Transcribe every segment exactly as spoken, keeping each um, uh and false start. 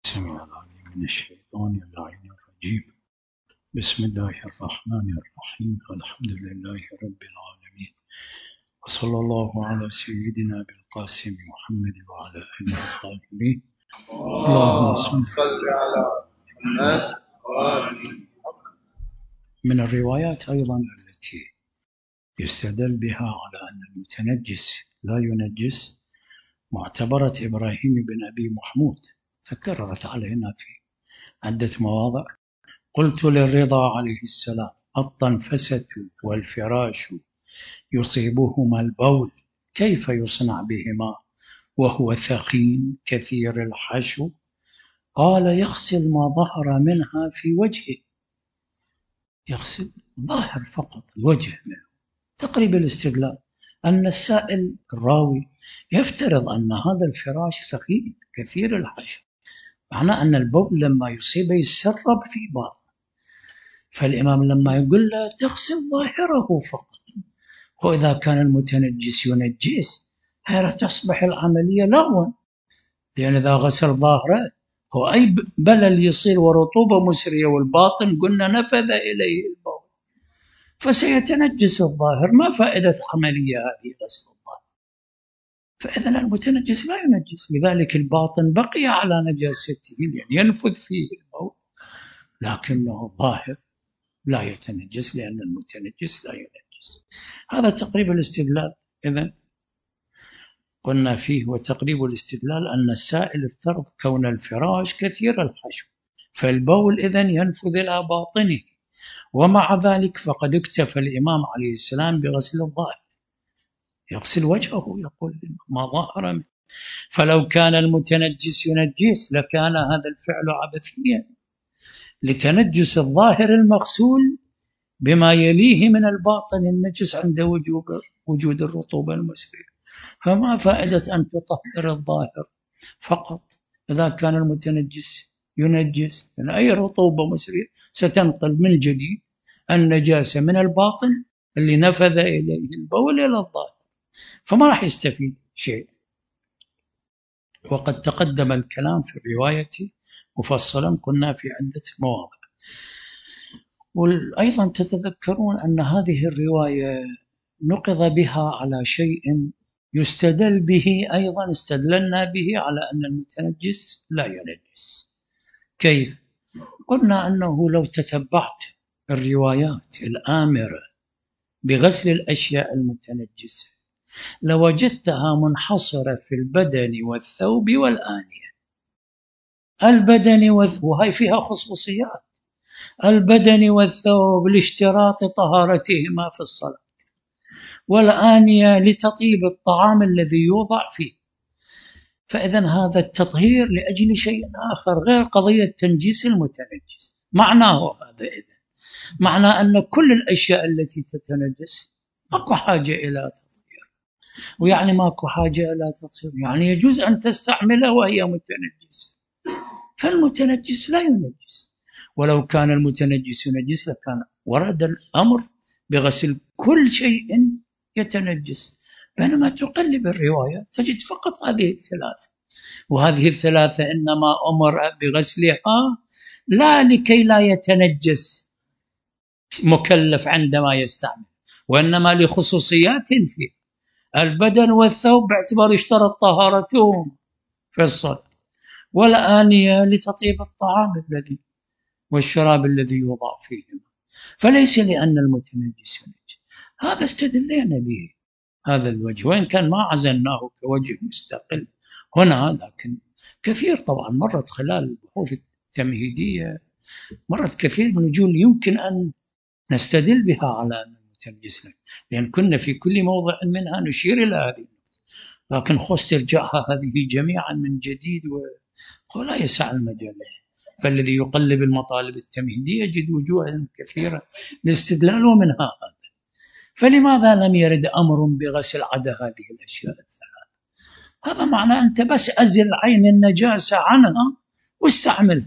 سمع العليم من الشيطان اللعين الرجيم. بسم الله الرحمن الرحيم. الحمد لله رب العالمين، وصلى الله على سيدنا بالقاسم محمد وعلى آله الطاهرين. اللهم صل على محمد. من الروايات أيضا التي يستدل بها على أن المتنجس لا ينجس معتبرة إبراهيم بن أبي محمود، تكررت علينا في عدة مواضع. قلت للرضا عليه السلام: الطنفسة والفراش يصيبهما البول، كيف يصنع بهما وهو ثخين كثير الحشو؟ قال: يغسل ما ظهر منها في وجهه. يغسل ظاهر فقط الوجه منه. تقريب الاستدلال أن السائل الراوي يفترض أن هذا الفراش ثخين كثير الحشو، معناه أن البول لما يصيبه يسرب في باطن، فالإمام لما يقول له تغسل ظاهره فقط، وإذا كان المتنجس ينجس هي تصبح العملية لغوا، لأن إذا غسل ظاهره هو أي بلل يصير ورطوبة مسرية والباطن قلنا نفذ إليه البول، فسيتنجس الظاهر. ما فائدة عملية هذه غسل الظاهر؟ فإذا المتنجس لا ينجس، لذلك الباطن بقي على نجاسته، يعني ينفذ فيه البول، لكنه الظاهر لا يتنجس لأن المتنجس لا ينجس. هذا تقريب الاستدلال. إذن قلنا فيه وتقريب الاستدلال أن السائل افترض كون الفراش كثير الحشو، فالبول إذن ينفذ إلى باطنه، ومع ذلك فقد اكتفى الإمام عليه السلام بغسل الظاهر، يغسل وجهه، يقول ما ظهر منه. فلو كان المتنجس ينجس لكان هذا الفعل عبثيا، لتنجس الظاهر المغسول بما يليه من الباطن النجس عند وجود وجود الرطوبة المسرية. فما فائدة أن تطهر الظاهر فقط إذا كان المتنجس ينجس، لأن أي رطوبة مسرية ستنقل من جديد النجاسة من الباطن اللي نفذ إليه البول إلى الظاهر، فما راح يستفيد شيء. وقد تقدم الكلام في الرواية مفصلا، قلنا في عدة مواضع. وأيضا تتذكرون أن هذه الرواية نقض بها على شيء يستدل به أيضا، استدللنا به على أن المتنجس لا ينجس. كيف؟ قلنا أنه لو تتبعت الروايات الآمرة بغسل الأشياء المتنجسة لوجدتها منحصرة في البدن والثوب والآنية. البدن والثوب وهي فيها خصوصيات، البدن والثوب لاشتراط طهارتهما في الصلاة، والآنية لتطيب الطعام الذي يوضع فيه. فإذا هذا التطهير لأجل شيء آخر غير قضية تنجيس المتنجس. معناه هذا إذن معناه أن كل الأشياء التي تتنجس ماكو حاجة إلى تطهير، ويعني ماكو حاجة إلى تطهير يعني يجوز أن تستعملها وهي متنجسة، فالمتنجس لا ينجس. ولو كان المتنجس ينجس لكان ورد الأمر بغسل كل شيء يتنجس، بينما تقلب الرواية تجد فقط هذه الثلاثة، وهذه الثلاثة إنما أمر بغسلها لا لكي لا يتنجس مكلف عندما يستعمل، وإنما لخصوصيات فيه. البدن والثوب باعتبار اشترط طهارتهم في الصلاة، والآنية لتطيب الطعام الذي والشراب الذي يوضع فيهما، فليس لأن المتنجس ينجس. هذا استدلينا به هذا الوجه، وإن كان ما عزلناه كوجه مستقل هنا، لكن كثير طبعا مرت خلال البحوث التمهيدية، مرت كثير من وجوه يمكن أن نستدل بها على أن المتنجس، لأن كنا في كل موضع منها نشير إلى هذه، لكن خص ترجعها هذه جميعا من جديد ولا يسع المجال. فالذي يقلب المطالب التمهيدية يجد وجوها كثيرة للاستدلال ومنها هذا. فلماذا لم يرد أمر بغسل عدا هذه الأشياء الثلاث؟ هذا معناه أنت بس أزل عين النجاسة عنها واستعمل،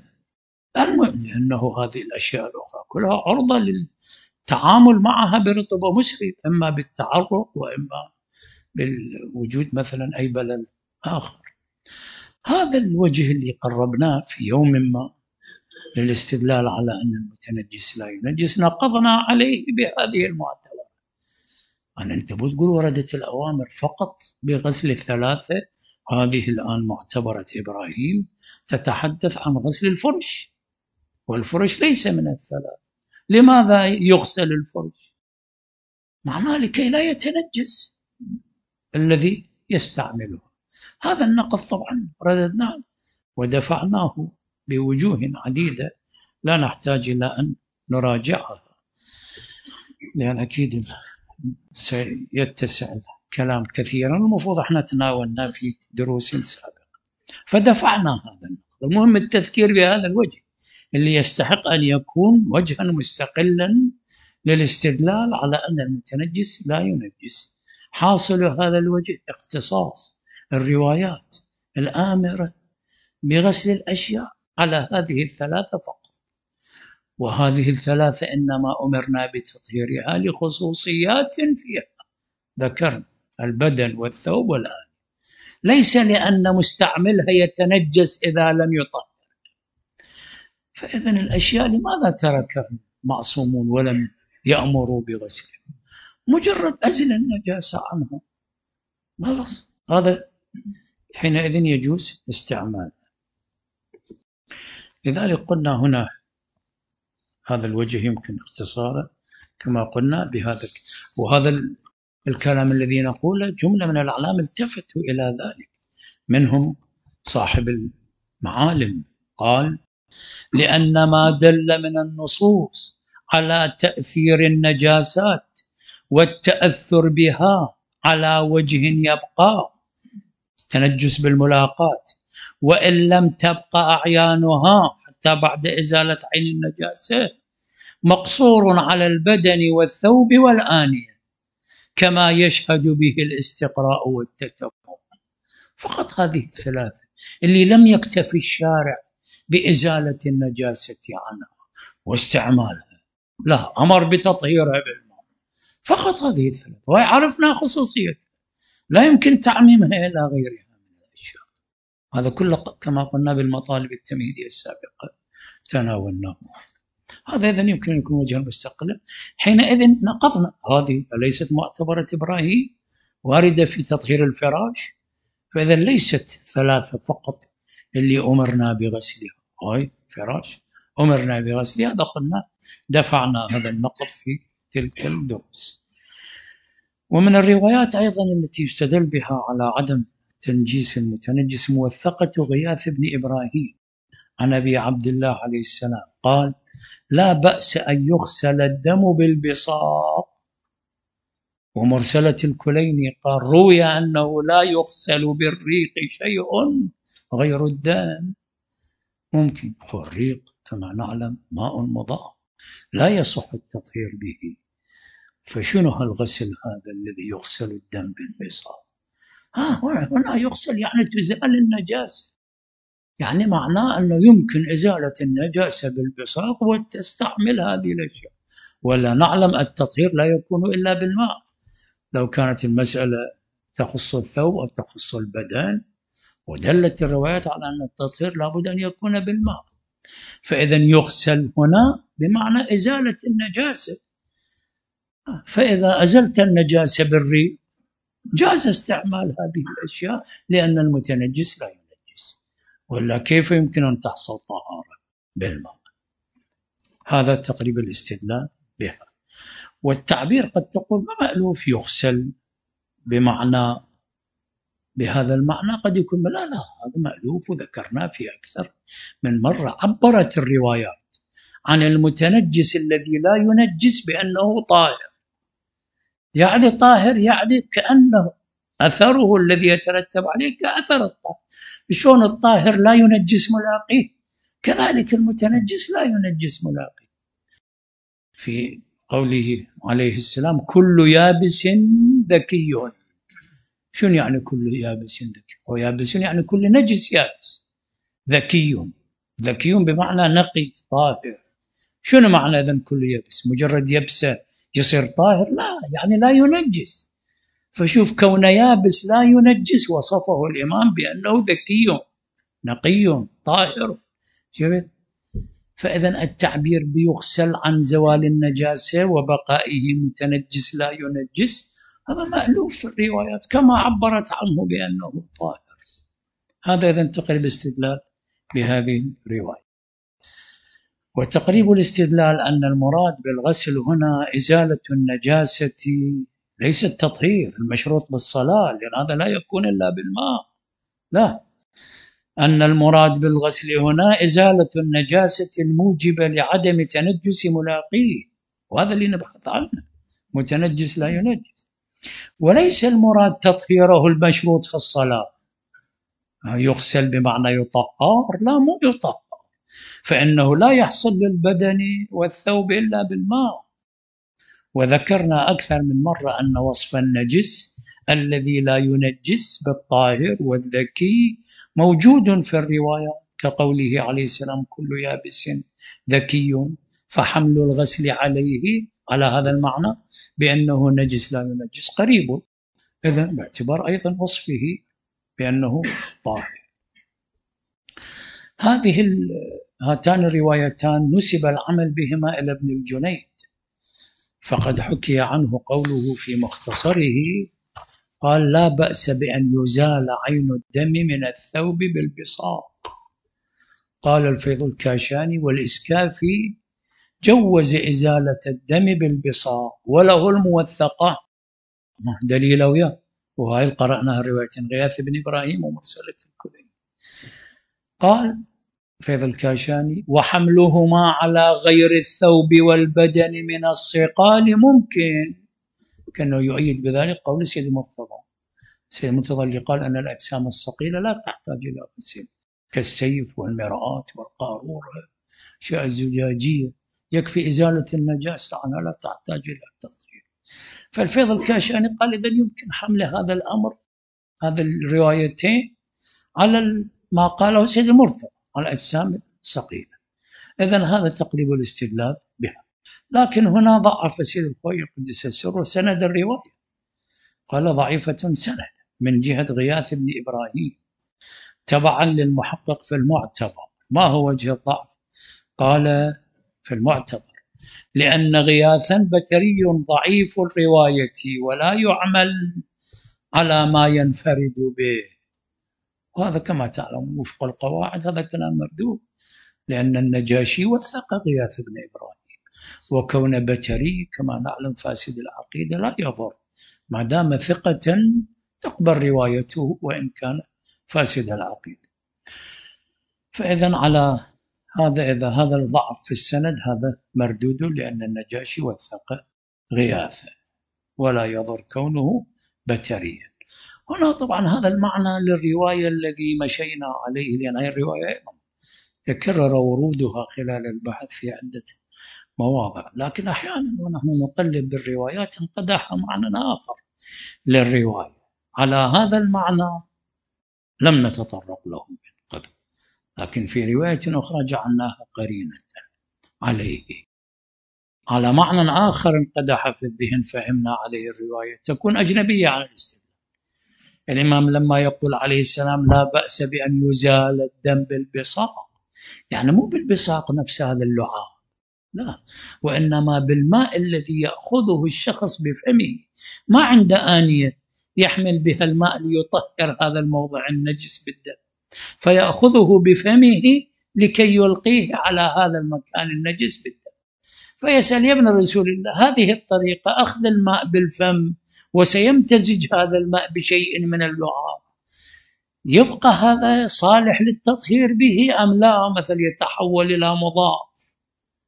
لأنه هذه الأشياء الأخرى كلها عرضة للتعامل معها برطوبة مسرية، إما بالتعرق وإما بالوجود مثلا أي بلل آخر. هذا الوجه اللي قربناه في يوم ما للاستدلال على أن المتنجس لا ينجس نقضنا عليه بهذه المعتبرات. أن أنت بتقول وردت الأوامر فقط بغسل الثلاثة، هذه الآن معتبرة إبراهيم تتحدث عن غسل الفرش، والفرش ليس من الثلاث. لماذا يغسل الفرش؟ معناه لكي لا يتنجس الذي يستعمله. هذا النقض طبعا رددناه ودفعناه بوجوه عديدة لا نحتاج إلى أن نراجعها، لأن أكيد سيتسع الكلام كثيرا، المفروض احنا تناولنا في دروس سابقة فدفعنا هذا النقض. المهم التذكير بهذا الوجه اللي يستحق أن يكون وجها مستقلا للاستدلال على أن المتنجس لا ينجس. حاصل هذا الوجه اختصاص الروايات الآمرة بغسل الأشياء على هذه الثلاثة فقط، وهذه الثلاثة إنما أمرنا بتطهيرها لخصوصيات فيها، ذكرنا البدن والثوب والآن، ليس لأن مستعملها يتنجس إذا لم يطهر. فإذن الأشياء لماذا تركها معصومون ولم يأمروا بغسلها؟ مجرد أزل النجاسة عنها خلاص، هذا حينئذ يجوز استعمال. لذلك قلنا هنا هذا الوجه يمكن اختصاره كما قلنا بهذا، وهذا الكلام الذي نقوله جملة من الأعلام التفتوا إلى ذلك، منهم صاحب المعالم قال: لأن ما دل من النصوص على تأثير النجاسات والتأثر بها على وجه يبقى تنجس بالملاقات، وإن لم تبقى أعيانها حتى بعد إزالة عين النجاسة، مقصور على البدن والثوب والآنية، كما يشهد به الاستقراء والتتبع. فقط هذه الثلاثة اللي لم يكتفي الشارع بإزالة النجاسة عنها واستعمالها، لا، أمر بتطهيرها بالماء. فقط هذه الثلاثة، وعرفنا خصوصيتها، لا يمكن تعميمها إلى غيرها من الأشياء. هذا كله كما قلنا بالمطالب التمهيدية السابقة تناولناه. هذا إذن يمكن أن يكون وجها مستقلا. حينئذ نقضنا هذه أليست معتبرة إبراهيم واردة في تطهير الفراش؟ فإذا ليست ثلاثة فقط اللي أمرنا بغسلها، هاي فراش أمرنا بغسلها، هذا قلنا دفعنا هذا النقض في تلك الدروس. ومن الروايات أيضا التي يستدل بها على عدم تنجيس المتنجس موثقة غياث بن إبراهيم عن أبي عبد الله عليه السلام قال: لا بأس أن يغسل الدم بالبصاق. ومرسلة الكليني قال: روي أنه لا يغسل بالريق شيء غير الدم. ممكن الريق كما نعلم ماء مضاء لا يصح التطهير به، فشنو هالغسل هذا الذي يغسل الدم بالبصاق؟ ها هنا يغسل يعني تزال النجاسة، يعني معناه أنه يمكن إزالة النجاسة بالبصاق وتستعمل هذه الأشياء. ولا نعلم التطهير لا يكون إلا بالماء. لو كانت المسألة تخص الثوب أو تخص البدن، ودلت الروايات على أن التطهير لابد أن يكون بالماء، فإذا يغسل هنا بمعنى إزالة النجاسة. فإذا أزلت النجاسة بالريق جاز استعمال هذه الأشياء لأن المتنجس لا ينجس، ولا كيف يمكن أن تحصل طهارة بالماء؟ هذا تقريبا الاستدلال بها. والتعبير قد تقول ما مألوف يغسل بمعنى بهذا المعنى، قد يكون لا لا هذا مألوف، وذكرنا في أكثر من مرة عبرت الروايات عن المتنجس الذي لا ينجس بأنه طاهر. يعني طاهر يعني كأنه أثره الذي يترتب عليه كأثر الطاهر. شلون الطاهر لا ينجس ملاقيه، كذلك المتنجس لا ينجس ملاقيه. في قوله عليه السلام: كل يابس ذكي. شنو يعني كل يابس ذكي؟ هو يابس يعني كل نجس يابس. ذكي، ذكي بمعنى نقي طاهر. شنو معنى إذن كل يابس؟ مجرد يبسه يصير طاهر؟ لا، يعني لا ينجس. فشوف كون يابس لا ينجس وصفه الإمام بأنه ذكي. نقي طاهر. شفت؟ فإذا التعبير بيغسل عن زوال النجاسة وبقائه متنجس لا ينجس هذا مألوف في الروايات كما عبرت عنه بأنه طاهر. هذا إذا انتقل الاستدلال بهذه الرواية. وتقريب الاستدلال أن المراد بالغسل هنا إزالة النجاسة ليس التطهير المشروط بالصلاة، لأن هذا لا يكون إلا بالماء. لا، أن المراد بالغسل هنا إزالة النجاسة الموجبة لعدم تنجس ملاقيه، وهذا اللي نبحث عنه، متنجس لا ينجس. وليس المراد تطهيره المشروط في الصلاة، يغسل بمعنى يطهر، لا مو يطهر، فإنه لا يحصل للبدن والثوب إلا بالماء. وذكرنا أكثر من مرة أن وصف النجس الذي لا ينجس بالطاهر والذكي موجود في الروايات، كقوله عليه السلام كل يابس ذكي، فحمل الغسل عليه على هذا المعنى بأنه نجس لا ينجس قريب، إذن باعتبار أيضا وصفه بأنه طاهر. هذه هاتان الروايتان نسب العمل بهما إلى ابن الجنيد، فقد حكي عنه قوله في مختصره قال لا بأس بأن يزال عين الدم من الثوب بالبصاق. قال الفيض الكاشاني والإسكافي جوز إزالة الدم بالبصاق وله الموثقة دليل وياه، وهاي قرأناها رواية غياث بن إبراهيم ومرسلة الكلين. قال فيض الكاشاني وحملهما على غير الثوب والبدن من الصقال ممكن، كأنه يؤيد بذلك قول سيد مرتضى. سيد مرتضى اللي قال أن الأجسام الثقيلة لا تحتاج إلى غسل كالسيف والمرآة والقارورة، أشياء الزجاجية يكفي إزالة النجاسة عنها لا تحتاج إلى التطهير. فالفيض الكاشاني قال إذا يمكن حمل هذا الأمر، هذا الروايتين، على ما قاله سيد المرتضى على الأجسام الثقيلة. إذن هذا تقريب الاستدلال بها. لكن هنا ضعف سيد الخوي قدس سره سند الرواية، قال ضعيفة سند من جهة غياث بن إبراهيم تبعا للمحقق في المعتبر. ما هو وجه الضعف؟ قال في المعتبر لأن غياثا بتري ضعيف الرواية ولا يعمل على ما ينفرد به، وهذا كما تعلم وفق القواعد هذا كلام مردود، لأن النجاشي وثق غياث بن إبراهيم، وكون بتري كما نعلم فاسد العقيدة لا يضر ما دام ثقة تقبل روايته وإن كان فاسد العقيدة. فإذا على هذا إذا هذا الضعف في السند هذا مردود، لأن النجاشي وثق غياثا ولا يضر كونه بتريا. هنا طبعا هذا المعنى للرواية الذي مشينا عليه، لأن هذه الرواية تكرر ورودها خلال البحث في عدة مواضع، لكن أحيانا ونحن نقلب بالروايات انقدح معنى آخر للرواية على هذا المعنى لم نتطرق له من قبل، لكن في رواية أخرى جعلناها قرينة عليه على معنى آخر انقدح في الذهن فهمنا عليه الرواية تكون أجنبية عن الاستدلال. الإمام لما يقول عليه السلام لا بأس بأن يزال الدم بالبصاق، يعني مو بالبصاق نفس هذا اللعاب، لا، وإنما بالماء الذي يأخذه الشخص بفمه، ما عنده آنية يحمل بها الماء ليطهر هذا الموضع النجس بالدم، فيأخذه بفمه لكي يلقيه على هذا المكان النجس بالدم. فيسأل يا ابن رسول الله هذه الطريقة أخذ الماء بالفم وسيمتزج هذا الماء بشيء من اللعاب، يبقى هذا صالح للتطهير به أم لا؟ مثل يتحول إلى مضاف.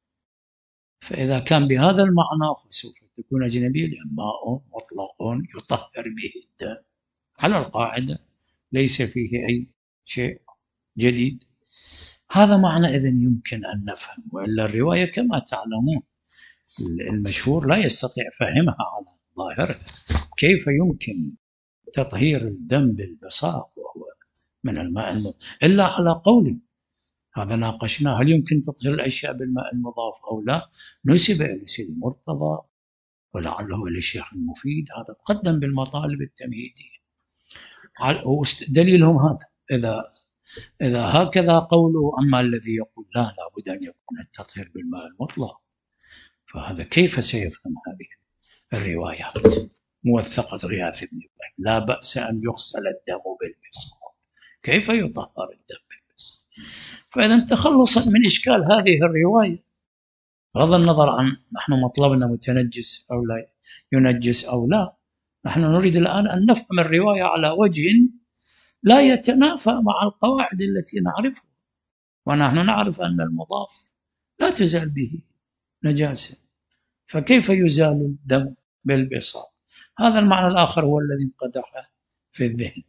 فإذا كان بهذا المعنى فسوف تكون أجنبية، لأن ماء مطلق يطهر به الدم على القاعدة ليس فيه أي شيء جديد. هذا معنى إذن يمكن أن نفهم، وإلا الرواية كما تعلمون المشهور لا يستطيع فهمها على ظاهره. كيف يمكن تطهير الدم بالبصاق وهو من الماء المضاف إلا على قول هذا ناقشناه، هل يمكن تطهير الأشياء بالماء المضاف أو لا؟ نسب إلى سيد المرتضى ولعله إلى الشيخ المفيد، هذا تقدم بالمطالب التمهيدية. دليلهم هذا إذا إذا هكذا قوله. أما الذي يقول لا لابد أن يكون التطهير بالماء المطلق، فهذا كيف سيفهم هذه الروايات؟ موثقة غياث بن إبراهيم لا بأس أن يغسل الدم بالبصاق، كيف يطهر الدم بالبصاق؟ فإذا تخلصا من إشكال هذه الرواية، بغض النظر عن نحن مطلبنا متنجس أو لا ينجس أو لا، نحن نريد الآن أن نفهم الرواية على وجه لا يتنافى مع القواعد التي نعرفها، ونحن نعرف أن المضاف لا تزال به نجاسة، فكيف يزال الدم بالبصاق؟ هذا المعنى الآخر هو الذي انقدح في الذهن.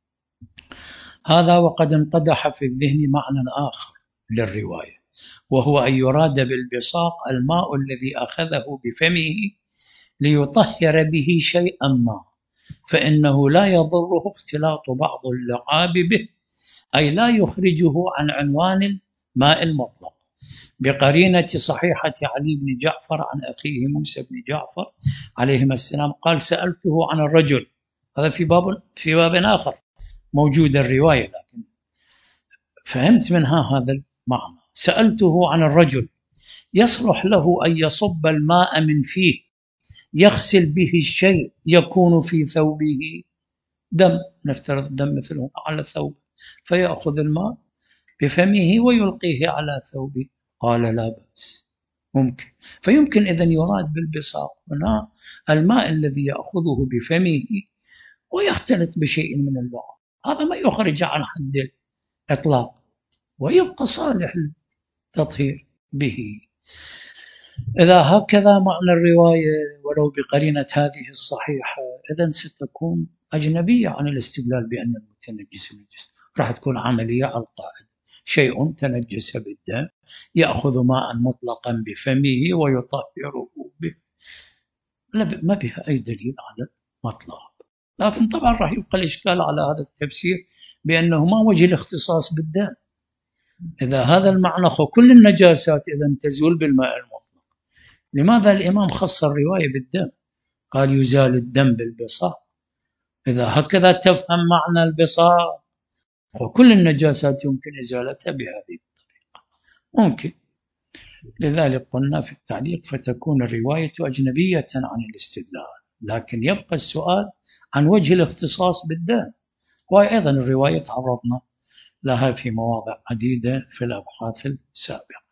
هذا وقد انقدح في الذهن معنى آخر للرواية، وهو أن يراد بالبصاق الماء الذي أخذه بفمه ليطهر به شيئا ما، فإنه لا يضره اختلاط بعض اللعاب به، أي لا يخرجه عن عنوان الماء المطلق، بقرينة صحيحة علي بن جعفر عن أخيه موسى بن جعفر عليهما السلام قال سألته عن الرجل، هذا في باب في باب آخر موجود الرواية، لكن فهمت منها هذا المعنى. سألته عن الرجل يصلح له أن يصب الماء من فيه يغسل به الشيء يكون في ثوبه دم، نفترض دم مثله على ثوب، فيأخذ الماء بفمه ويلقيه على ثوبه، قال لا بأس ممكن. فيمكن إذن يراد بالبصاق هنا الماء الذي يأخذه بفمه ويختلط بشيء من اللعاب، هذا ما يخرج عن حد الإطلاق ويبقى صالح للتطهير به. إذا هكذا معنى الرواية ولو بقرينة هذه الصحيحة، إذن ستكون أجنبية عن الاستدلال بأن المتنجس نجس، راح تكون عملية على القاعدة، شيء تنجس بالدم يأخذ ماء مطلقا بفمه ويطهره به، ما بها أي دليل على المطلق. لكن طبعا راح يبقى الإشكال على هذا التفسير بأنه ما وجه الاختصاص بالدم. إذا هذا المعنى كل النجاسات إذا تزول بالماء المطلق، لماذا الإمام خص الرواية بالدم؟ قال يزال الدم بالبصاق. إذا هكذا تفهم معنى البصاق، وكل النجاسات يمكن إزالتها بهذه الطريقة ممكن. لذلك قلنا في التعليق فتكون الرواية أجنبية عن الاستدلال، لكن يبقى السؤال عن وجه الاختصاص بالدم، وأيضا الرواية تعرضنا لها في مواضع عديدة في الأبحاث السابقة.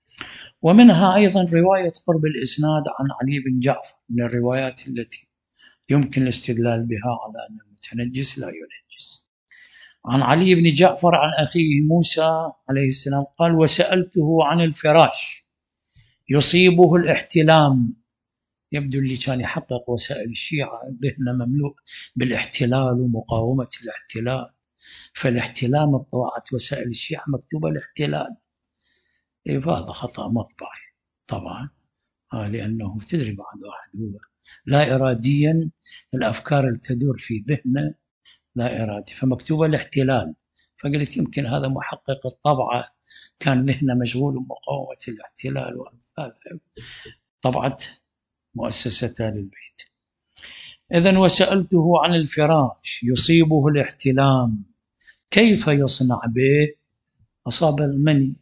ومنها أيضا رواية قرب الإسناد عن علي بن جعفر، من الروايات التي يمكن الاستدلال بها على أن المتنجس لا ينجس. عن علي بن جعفر عن أخيه موسى عليه السلام قال وسألته عن الفراش يصيبه الاحتلام. يبدو اللي كان يحقق وسائل الشيعة ذهنه مملوء بالاحتلال ومقاومة الاحتلال، فالاحتلام طبعت وسائل الشيعة مكتوبة الاحتلال، فهذا خطأ مطبعي طبعا، لأنه تدري بعد واحد هو لا إراديا الأفكار اللي تدور في ذهنه لا إرادي، فمكتوبة الاحتلال، فقلت يمكن هذا محقق الطبعة كان ذهنه مشغول بمقاومة الاحتلال وأمثاله، طبعت مؤسسة آل البيت. إذن وسألته عن الفراش يصيبه الاحتلام كيف يصنع به؟ أصاب المني،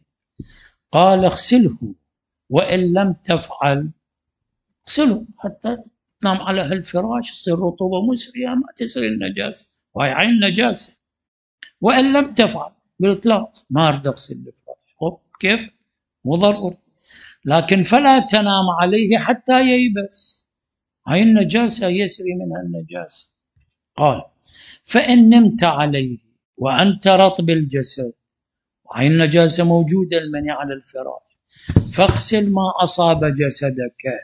قال اغسله، وإن لم تفعل اغسله حتى تنام على هالفراش تصير رطوبة مسرية ما تسري النجاسة، وهي عين نجاسة. وإن لم تفعل قلت لا ما أريد أغسل الفراش، كيف؟ مو ضروري، لكن فلا تنام عليه حتى ييبس، هاي النجاسة يسري منها النجاسة. قال فإن نمت عليه وأنت رطب الجسد، هاي النجاسة موجودة المني على الفراش، فاغسل ما أصاب جسدك.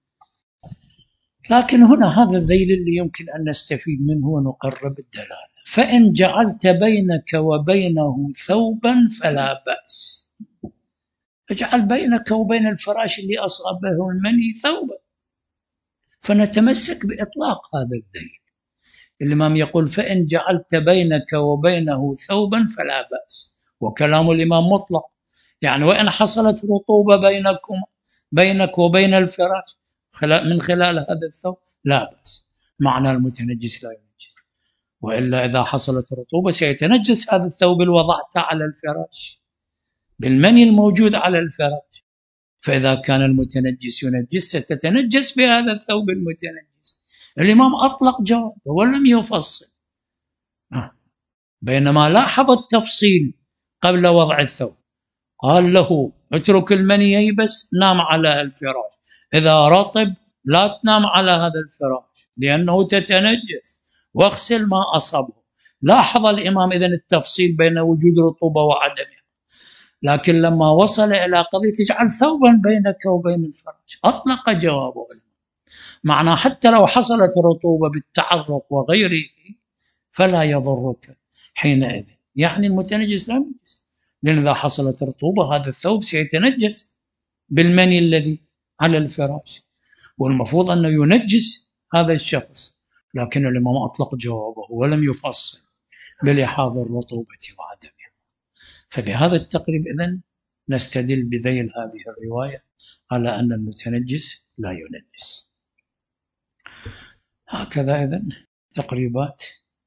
لكن هنا هذا الذيل اللي يمكن أن نستفيد منه ونقرب الدلالة. فإن جعلت بينك وبينه ثوبا فلا بأس، اجعل بينك وبين الفراش اللي أصابه المني ثوبا، فنتمسك بإطلاق هذا الذيل. الإمام يقول فإن جعلت بينك وبينه ثوبا فلا بأس، وكلام الإمام مطلق، يعني وإن حصلت رطوبة بينكم بينك وبين الفراش من خلال هذا الثوب لا بأس، معنى المتنجس لا ينجس. وإلا إذا حصلت رطوبة سيتنجس هذا الثوب اللي وضعته على الفراش بالمني الموجود على الفراش، فإذا كان المتنجس ينجس ستتنجس بهذا الثوب المتنجس. الإمام أطلق جواب ولم يفصل، بينما لاحظ التفصيل قبل وضع الثوب. قال له اترك المني ييبس، نام على الفراش، إذا رطب لا تنام على هذا الفراش لأنه تتنجس، واغسل ما أصابه. لاحظ الإمام إذن التفصيل بين وجود رطوبة وعدمها، لكن لما وصل إلى قضية اجعل ثوبا بينك وبين الفراش أطلق جوابه. معنى حتى لو حصلت رطوبة بالتعرق وغيره فلا يضرك حينئذ، يعني المتنجس لا ينجس، لأن إذا حصلت رطوبة هذا الثوب سيتنجس بالمني الذي على الفراش، والمفروض أنه ينجس هذا الشخص، لكن الإمام أطلق جوابه ولم يفصل بلحاظ الرطوبة وعدمها. فبهذا التقريب إذن نستدل بذيل هذه الرواية على أن المتنجس لا ينجس. هكذا إذن تقريبات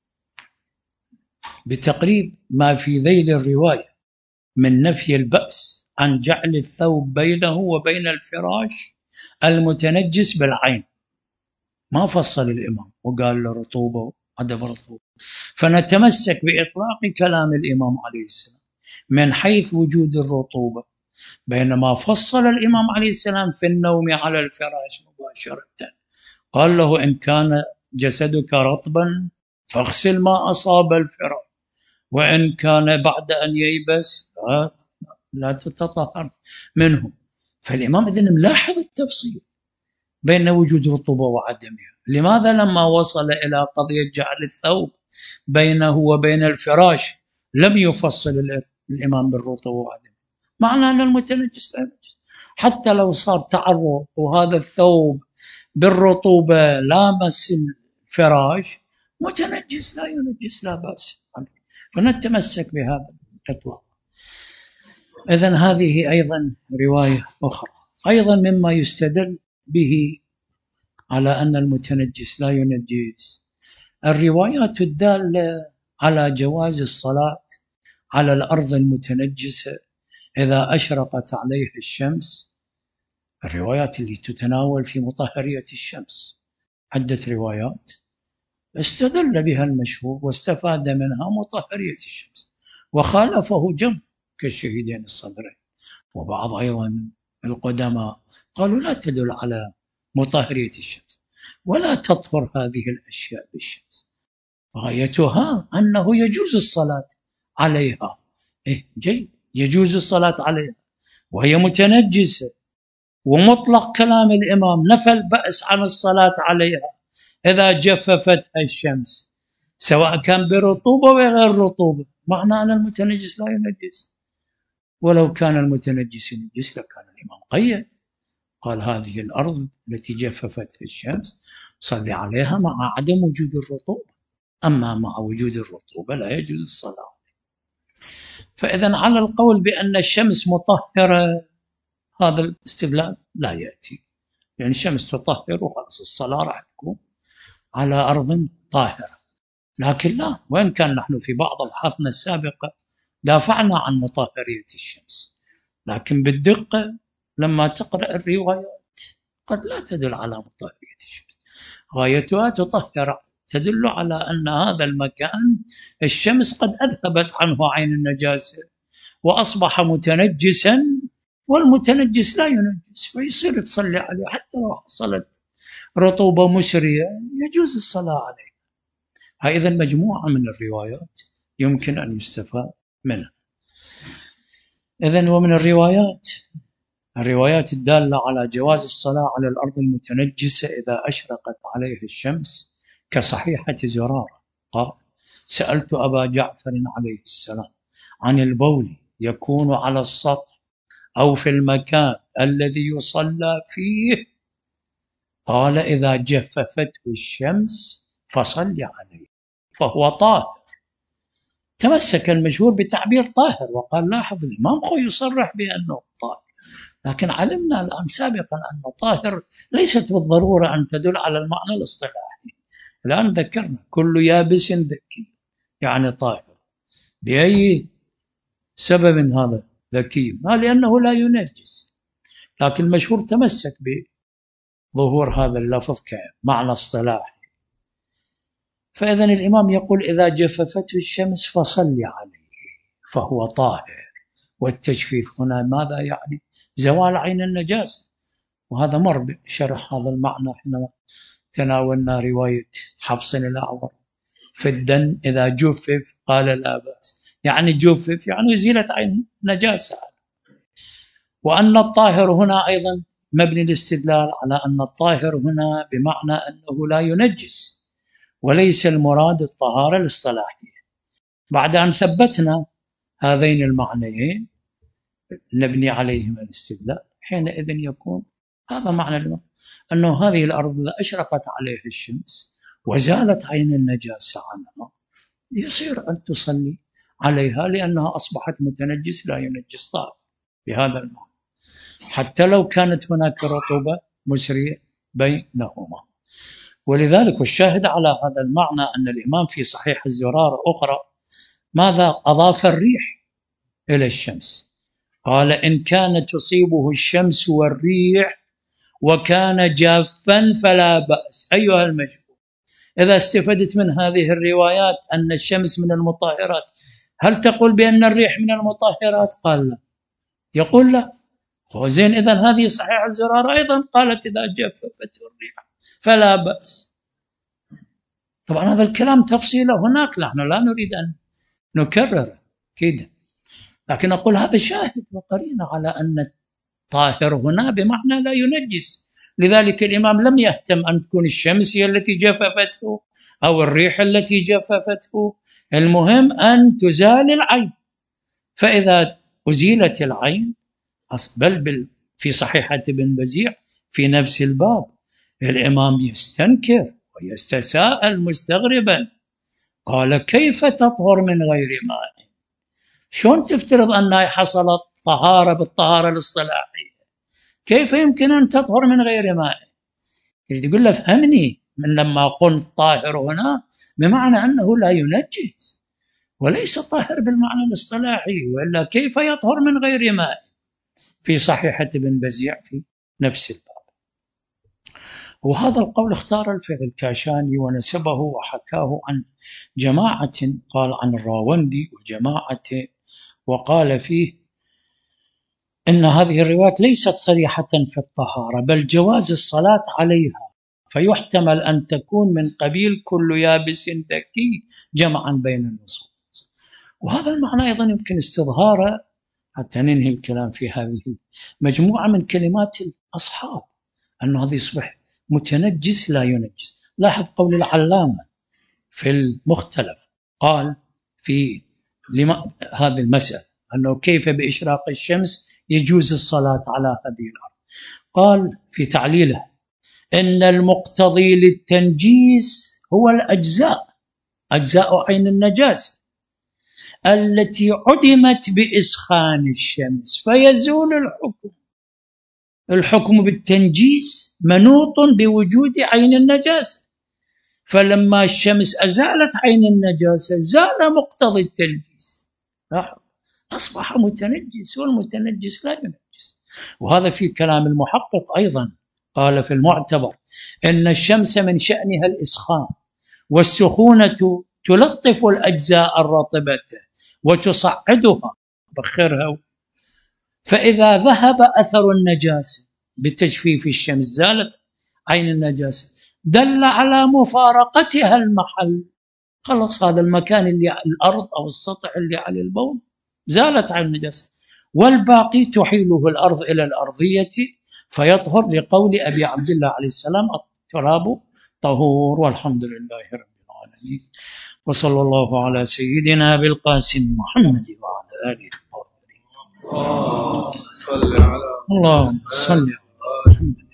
بتقريب ما في ذيل الرواية من نفي البأس عن جعل الثوب بينه وبين الفراش المتنجس بالعين. ما فصل الإمام وقال له رطوبة وعدم رطوبة، فنتمسك بإطلاق كلام الإمام عليه السلام من حيث وجود الرطوبة، بينما فصل الإمام عليه السلام في النوم على الفراش مباشرة. قال له إن كان جسدك رطبا فاغسل ما أصاب الفراش، وإن كان بعد أن ييبس لا تتطهر منه. فالإمام إذن ملاحظ التفصيل بين وجود رطوبة وعدمها. لماذا لما وصل إلى قضية جعل الثوب بينه وبين الفراش لم يفصل الإمام بالرطوبة وعدمها؟ معنى أن المتنجس لا ينجس، حتى لو صار تعرض وهذا الثوب بالرطوبة لامس الفراش متنجس لا ينجس، لا بأس، فنتمسك بهذا الإطلاق. إذن هذه أيضا رواية أخرى. أيضا مما يستدل به على أن المتنجس لا ينجس الروايات الدالة على جواز الصلاة على الأرض المتنجسة إذا أشرقت عليها الشمس. الروايات اللي تتناول في مطهرية الشمس عدة روايات استدل بها المشهور واستفاد منها مطهرية الشمس، وخالفه جمع كالشهيدين الصدرين وبعض أيضا القدماء قالوا لا تدل على مطهرية الشمس ولا تطهر هذه الأشياء بالشمس، غايتها أنه يجوز الصلاة عليها. إيه جيد، يجوز الصلاة عليها وهي متنجسة، ومطلق كلام الإمام نفى البأس عن الصلاة عليها إذا جففتها الشمس سواء كان برطوبة وغير رطوبة. معنى أن المتنجس لا ينجس، ولو كان المتنجس ينجس لكان الإمام قيد، قال هذه الأرض التي جففتها الشمس صلي عليها مع عدم وجود الرطوبة، أما مع وجود الرطوبة لا يجوز الصلاة. فإذا على القول بأن الشمس مطهرة هذا الاستدلال لا يأتي، لأن الشمس تطهر وخلاص الصلاة راح تكون على أرض طاهرة. لكن لا، وإن كان نحن في بعض أبحاثنا السابقة دافعنا عن مطهرية الشمس، لكن بالدقة لما تقرأ الروايات قد لا تدل على مطهرية الشمس، غايتها تطهر، تدل على أن هذا المكان الشمس قد أذهبت عنه عين النجاسة وأصبح متنجسا، والمتنجس لا ينجس فيصير تصلي عليه حتى لو حصلت رطوبة مسرية يجوز الصلاة عليه. هذا مجموعة من الروايات يمكن أن يستفاد منها. إذن ومن الروايات الروايات الدالة على جواز الصلاة على الأرض المتنجسة إذا أشرقت عليه الشمس كصحيحة زرارة قال سألت أبا جعفر عليه السلام عن البول يكون على السطح أو في المكان الذي يصلى فيه، قال إذا جففته الشمس فصل عليه فهو طاهر. تمسك المشهور بتعبير طاهر وقال لاحظ الإمام خو يصرح بأنه طاهر، لكن علمنا الآن سابقا أن طاهر ليست بالضرورة أن تدل على المعنى الاصطلاحي، الآن ذكرنا كل يابس ذكي يعني طاهر. بأي سبب هذا ذكي؟ ما لأنه لا ينجس، لكن المشهور تمسك بظهور هذا اللفظ كمعنى اصطلاحي. فإذا الإمام يقول إذا جففته الشمس فصل عليه فهو طاهر. والتجفيف هنا ماذا يعني؟ زوال عين النجاسة، وهذا مر بشرح هذا المعنى حينما تناولنا رواية حفص الأعور في الدن إذا جفف قال لا بأس، يعني جفف يعني أزيلت عين نجاسة. وأن الطاهر هنا أيضا مبني الاستدلال على أن الطاهر هنا بمعنى أنه لا ينجس، وليس المراد الطهارة الاصطلاحية. بعد أن ثبتنا هذين المعنيين نبني عليهما الاستدلال، حينئذ يكون هذا معنى الإمام أنه هذه الأرض إذا أشرقت عليها الشمس وزالت عين النجاسة عنها يصير أن تصلي عليها لأنها أصبحت متنجس لا ينجس طاهر بهذا المعنى، حتى لو كانت هناك رطوبة مسرية بينهما. ولذلك والشاهد على هذا المعنى أن الإمام في صحيح الزرارة أخرى ماذا أضاف الريح إلى الشمس، قال إن كان تصيبه الشمس والريح وكان جافا فلا بأس. أيها المشهور، إذا استفدت من هذه الروايات أن الشمس من المطهرات، هل تقول بأن الريح من المطهرات؟ قال لا. يقول لا. زين، إذا هذه صحيح الزرارة أيضا قالت إذا جففت الريح فلا بأس. طبعا هذا الكلام تفصيله هناك، نحن لا نريد أن نكرره كده، لكن أقول هذا شاهد وقرينة على أن الطاهر هنا بمعنى لا ينجس. لذلك الإمام لم يهتم أن تكون الشمس هي التي جففته أو الريح التي جففته، المهم أن تزال العين. فإذا أزيلت العين، بل في صحيحة ابن بزيع في نفس الباب الإمام يستنكر ويستساءل مستغربا، قال كيف تطهر من غير ماء؟ شلون تفترض أنها حصلت طهارة بالطهارة الاصطلاحية؟ كيف يمكن أن تطهر من غير ماء؟ يقول له فهمني، من لما قلت طاهر هنا بمعنى أنه لا ينجس وليس طاهر بالمعنى الاصطلاحي، وإلا كيف يطهر من غير ماء؟ في صحيحة ابن بزيع في نفس الباب. وهذا القول اختار الكاشاني ونسبه وحكاه عن جماعة، قال عن الراوندي وجماعة، وقال فيه إن هذه الروايات ليست صريحة في الطهارة بل جواز الصلاة عليها، فيحتمل أن تكون من قبيل كل يابس ذكي جمعا بين النصوص. وهذا المعنى أيضا يمكن استظهاره حتى ننهي الكلام في هذه مجموعة من كلمات الأصحاب، أنه هذا يصبح متنجس لا ينجس. لاحظ قول العلامة في المختلف، قال في لما هذه المسألة أنه كيف بإشراق الشمس يجوز الصلاة على هذه الأرض، قال في تعليله إن المقتضي للتنجيس هو الأجزاء، أجزاء عين النجاسة التي عدمت بإسخان الشمس فيزول الحكم. الحكم بالتنجيس منوط بوجود عين النجاسة، فلما الشمس أزالت عين النجاسة زال مقتضي التنجيس، أصبح متنجس، والمتنجس لا ينجس. وهذا في كلام المحقق أيضا، قال في المعتبر إن الشمس من شأنها الإسخان، والسخونة تلطف الأجزاء الرطبة وتصعدها بخرها، فإذا ذهب أثر النجاسة بتجفيف الشمس زالت عين النجاسة، دل على مفارقتها المحل، خلص هذا المكان اللي على الأرض أو السطح اللي على البول زالت عين النجاسة، والباقي تحيله الأرض إلى الأرضية فيطهر، لقول أبي عبد الله عليه السلام التراب طهور. والحمد لله رب العالمين، وصلى الله على سيدنا بالقاسم محمد وعلى آله الطاهرين. اللهم صل على محمد.